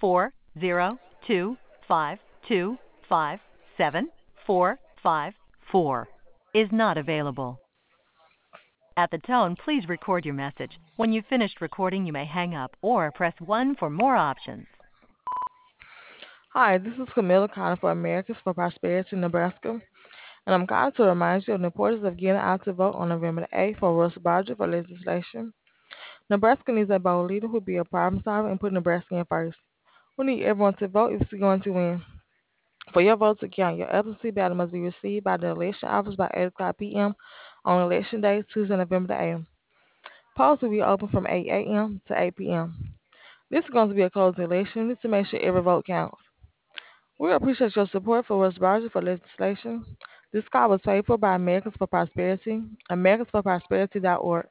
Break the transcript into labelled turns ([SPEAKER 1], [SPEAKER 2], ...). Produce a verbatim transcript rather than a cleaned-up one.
[SPEAKER 1] four zero two five two five seven four five four is not available. At the tone, please record your message. When you've finished recording, you may hang up or press one for more options.
[SPEAKER 2] Hi, this is Camilla calling for Americans for Prosperity, Nebraska, and I'm calling to remind you of the importance of getting out to vote on November the eighth for Russ Barger for legislation. Nebraska needs a bold leader who will be a problem solver and put Nebraska in first. We need everyone to vote if we're going to win. For your vote to count, your absentee ballot must be received by the election office by eight o'clock p.m. on Election Day, Tuesday, November the eighth. Polls will be open from eight a.m. to eight p.m. This is going to be a closed election. We need to make sure every vote counts. We appreciate your support for Russ Barger for legislation. This call was paid for by Americans for Prosperity, americans for prosperity dot org.